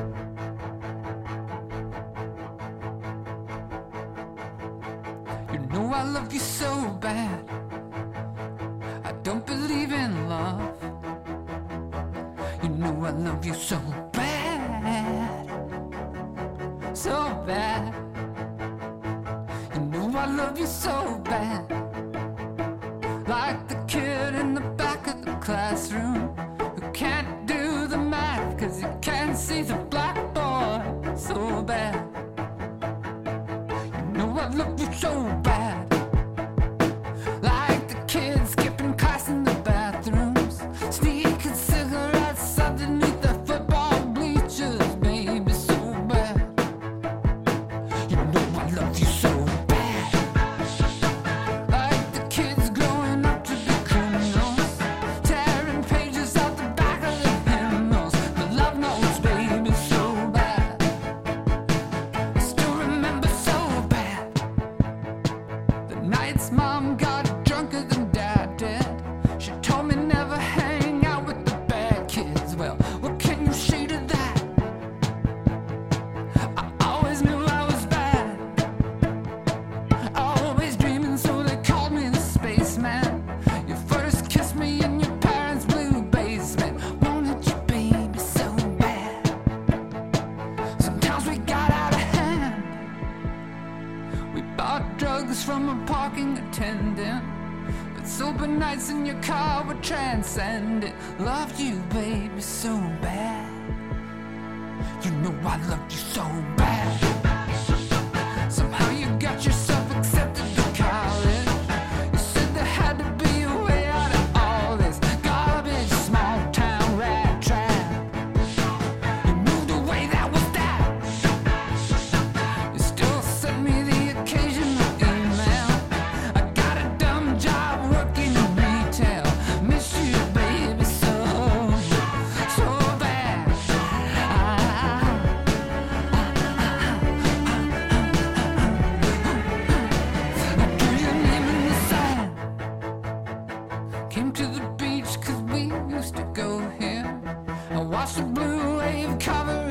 You know I love you so bad. I don't believe in love. You know I love you so bad, so bad. You know I love you so bad. Like the kid in the back of the classroom who can't do the math 'cause he can't see the blackboard. So bad. You know I love you so bad. Like the kids skipping class in the bathrooms, sneaking cigarettes underneath the football bleachers. Baby, so bad. You know I love you so bad. Like the kids growing up to be criminals, tearing pages out the back of the hymnals. The love notes, baby, so bad. I still remember so bad the nights mom got drunker than dad did. She told me never hang out with the bad kids. Well, what can you say to that? I always knew I was bad, always dreaming, so they called me the spaceman. You first kissed me in your parents' blue basement. Wanted you, baby, so bad. Sometimes we got out of hand. We bought drugs from a parking attendant, but sober nights in your car were transcendent. Loved you, baby, so bad. You know I loved you so bad. Somehow you got yourself accepted to college. You said there had to be a way out of all this garbage, small town rat trap. You moved away, that was that. You still send me the occasional email. I got a dumb job working in retail. Miss you, baby, so bad. I drew your name in the sand. Came to the beach 'cause we used to go here. I watched the blue wave cover